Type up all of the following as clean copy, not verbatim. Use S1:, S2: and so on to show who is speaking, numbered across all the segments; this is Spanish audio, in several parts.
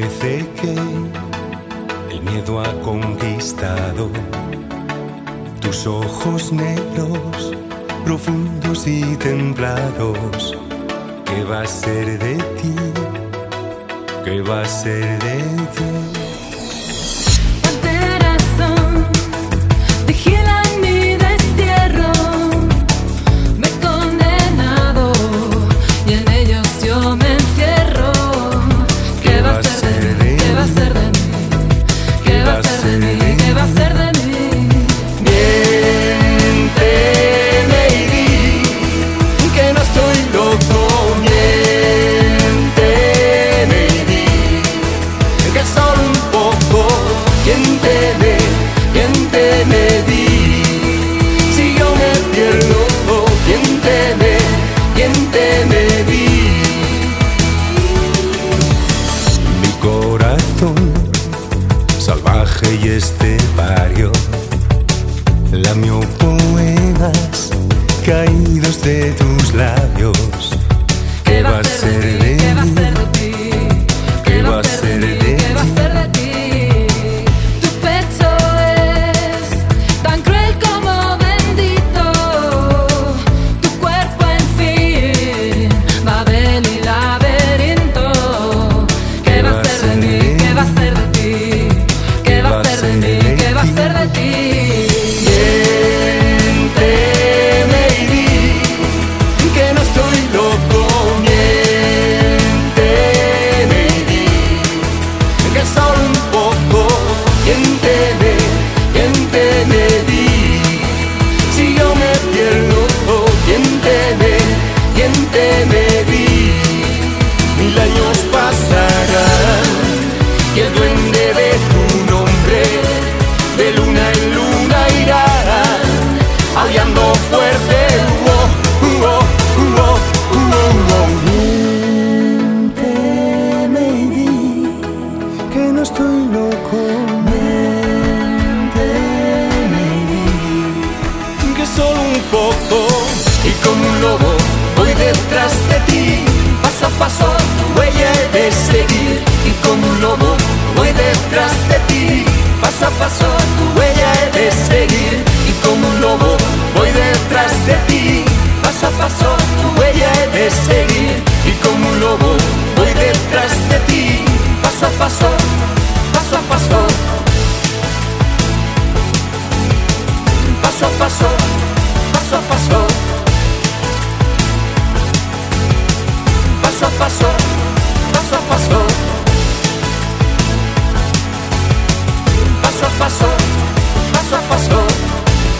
S1: Parece que el miedo ha conquistado tus ojos negros, profundos y templados. ¿Qué va a ser de ti? ¿Qué va a ser de ti? Salvaje y estepario, lamió poemas caídos de tus labios. ¿Qué va a ser de ti? ¿Qué va a ser de ti?
S2: ¿Qué va a ser de ti? Tu pecho es tan cruel como bendito, tu cuerpo en fin, Babel y laberinto. ¿Qué va a ser de mí? ¿Qué va a ser de ti? ¿Qué va a ser de mí? ¿Qué va a ser de ti?
S1: Miénteme y di que no estoy loco. Miénteme y di que solo un poco. Miénteme, miénteme, di si yo me pierdo. Miénteme, miénteme, di 1000 años pasarán y el duende de tu nombre de luna en luna irá aullando fuerte. Miénteme y di que no estoy loco. Miénteme y di que solo un poco. Y como un lobo voy detrás de ti, paso a paso tu huella he de seguir. Y como un lobo voy detrás de ti, paso a paso tu huella he de seguir. Y como un lobo voy detrás de ti, paso a paso tu huella he de seguir. Y como un lobo voy detrás de ti, paso a paso, paso a paso, paso a paso, paso a paso, paso a paso, paso a paso, paso a paso, paso a paso,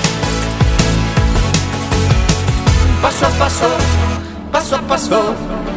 S1: paso a paso, paso a paso.